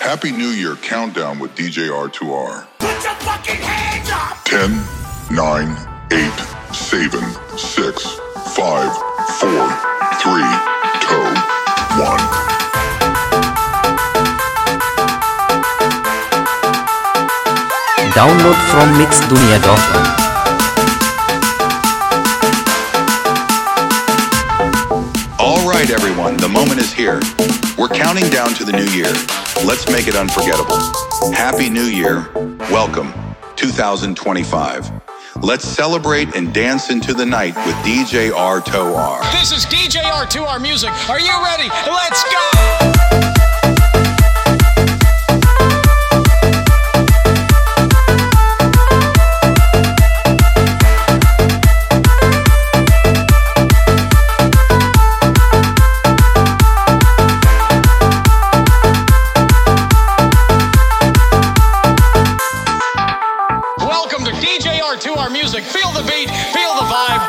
Happy New Year countdown with DJ R2R. Put your fucking hands up! 10, 9, 8, 7, 6, 5, 4, 3, 2, 1. Download from mixdunia.com. All right, everyone, the moment is here. We're counting down to the new year. Let's make it unforgettable. Happy New Year. Welcome, 2025. Let's celebrate and dance into the night with DJ R2R. This is DJ R2R Music. Are you ready? Let's go! Music. Feel the beat, feel the vibe.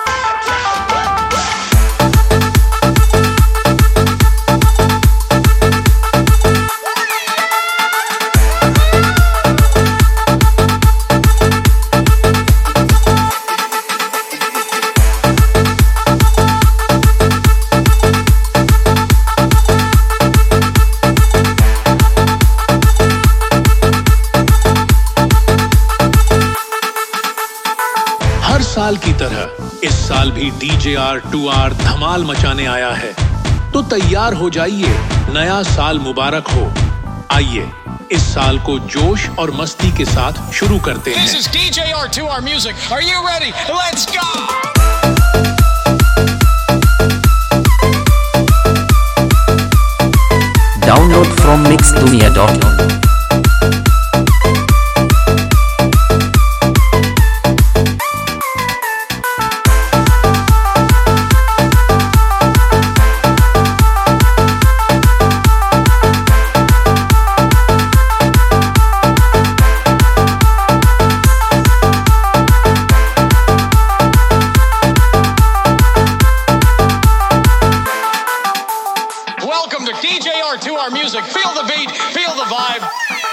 हर साल की तरह इस साल भी DJ R2R धमाल मचाने आया है, तो तैयार हो जाइए, नया साल मुबारक हो। आइए इस साल को जोश और मस्ती के साथ शुरू करते हैं। This is DJ R2R Music. Are you ready? Let's go! Download from mixdunia.com. Welcome to DJ R2R Music. Feel the beat, feel the vibe.